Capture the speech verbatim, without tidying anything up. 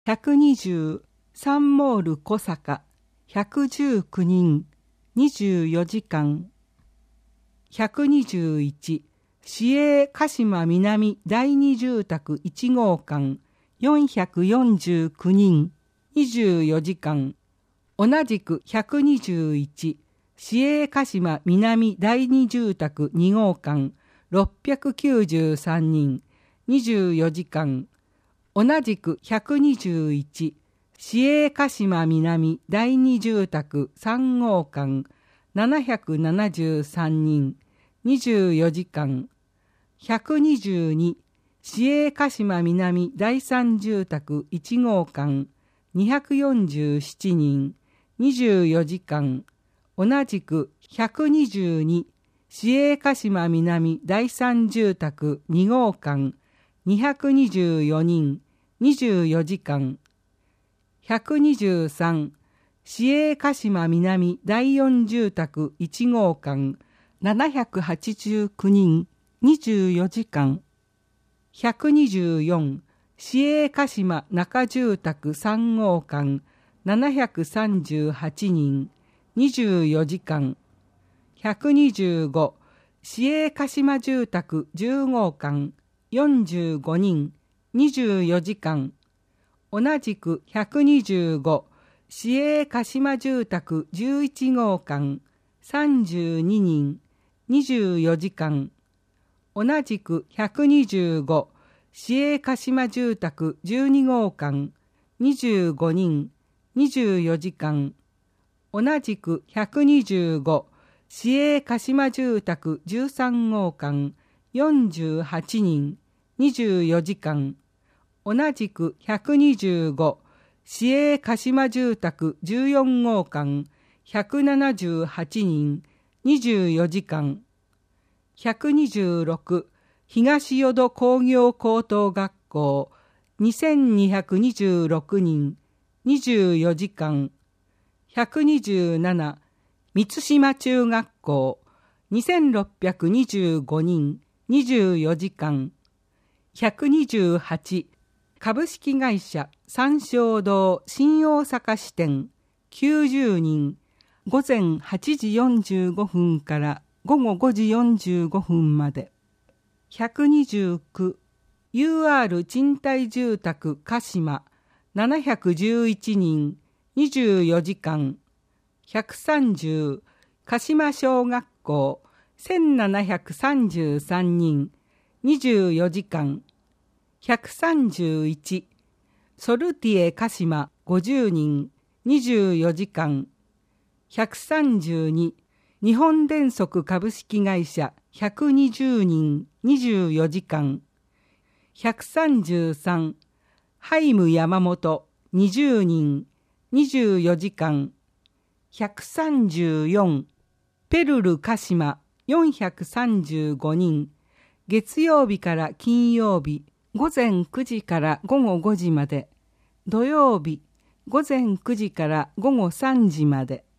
ひゃくにじゅう、サンモール小坂ひゃくじゅうきゅうにん、にじゅうよじかん。ひゃくにじゅういち、市営鹿島南第二住宅いち号館よんひゃくよんじゅうきゅうにん、にじゅうよじかん。同じくひゃくにじゅういち、市営鹿島南第二住宅に号館ろっぴゃくきゅうじゅうさんにん、にじゅうよじかん。同じくひゃくにじゅういち、市営鹿島南第二住宅さん号館ななひゃくななじゅうさんにん、にじゅうよじかん。ひゃくにじゅうに、市営鹿島南第三住宅いち号館にひゃくよんじゅうななにん、にじゅうよじかん。同じくひゃくにじゅうに、市営鹿島南第三住宅に号館にひゃくにじゅうよにん、にじゅうよじかん。ひゃくにじゅうさん、市営鹿島南第四住宅いち号館ななひゃくはちじゅうきゅうにん、にじゅうよじかん。ひゃくにじゅうよん、市営鹿島中住宅さん号館ななひゃくさんじゅうはちにん、にじゅうよじかん。ひゃくにじゅうご、市営鹿島住宅じゅう号館よんじゅうごにん、にじゅうよじかん。同じくひゃくにじゅうご、市営鹿島住宅じゅういち号館さんじゅうににん、にじゅうよじかん。同じくひゃくにじゅうご、市営鹿島住宅じゅうに号館にじゅうごにん、にじゅうよじかん。同じくひゃくにじゅうご、市営鹿島住宅じゅうさん号館よんじゅうはちにん、にじゅうよじかん。同じくひゃくにじゅうご、市営鹿島住宅じゅうよん号館ひゃくななじゅうはちにん、にじゅうよじかん。ひゃくにじゅうろく、東淀工業高等学校にせんにひゃくにじゅうろくにん、にじゅうよじかん。ひゃくにじゅうなな、満島中学校にせんろっぴゃくにじゅうごにん、にじゅうよじかん。ひゃくにじゅうはち、株式会社三正堂新大阪支店きゅうじゅうにん、ごぜんはちじよんじゅうごふんからごごごじよんじゅうごふんまで。ひゃくにじゅうきゅう、ユーアール 賃貸住宅鹿島ななひゃくじゅういちにん、にじゅうよじかん。ひゃくさんじゅう、鹿島小学校せんななひゃくさんじゅうさんにん、にじゅうよじかん。ひゃくさんじゅういち、ソルティエ鹿島ごじゅうにん、にじゅうよじかん。ひゃくさんじゅうに、日本電足株式会社ひゃくにじゅうにん、にじゅうよじかん。ひゃくさんじゅうさん、ハイム山本にじゅうにん、にじゅうよじかん。ひゃくさんじゅうよん、ペルル鹿島よんひゃくさんじゅうごにん、月曜日から金曜日ごぜんくじからごごごじまで、土曜日ごぜんくじからごごさんじまで。